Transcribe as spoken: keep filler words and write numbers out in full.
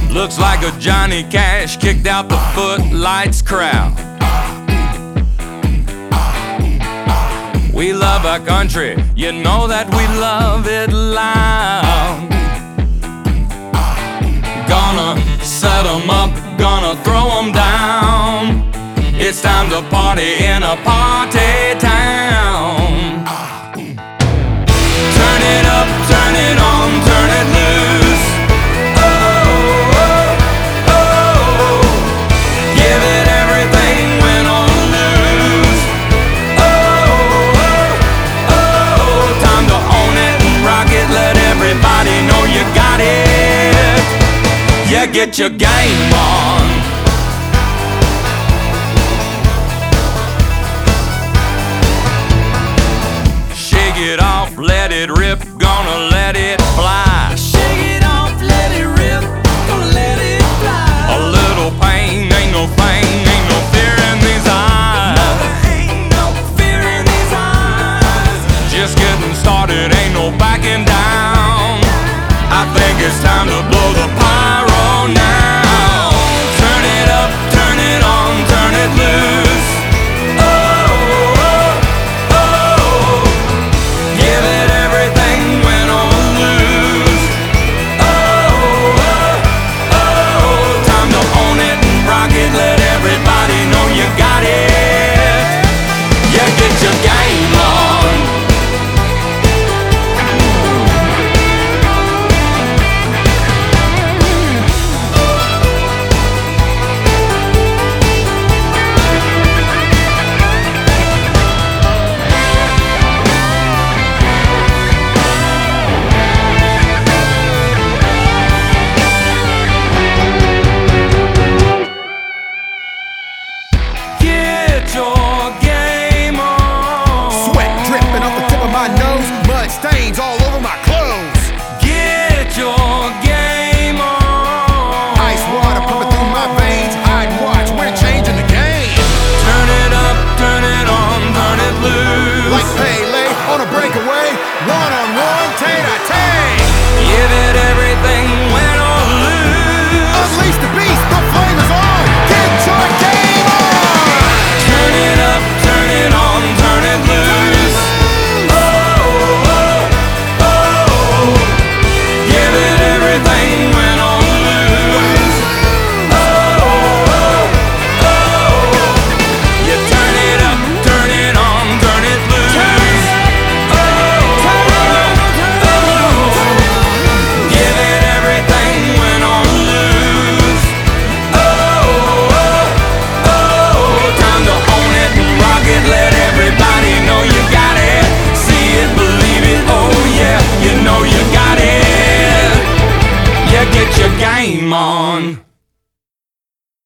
Looks like a Johnny Cash kicked out the Footlights crowd. We love our country, you know that we love it loud. Gonna set 'em up, gonna throw 'em down. It's time to party in a party town. Turn it up, turn it on, turn it loose. Oh, oh, oh. Give it everything, win or lose. Oh, oh, oh. Time to own it and rock it, let everybody know you got it. Yeah, get your game on. Shake it off, let it rip, gonna let it fly. Shake it off, let it rip, gonna let it fly. A little pain, ain't no pain, ain't no fear in these eyes. No, there ain't no fear in these eyes. Just getting started, ain't no backing down. I think it's time to blow the pie.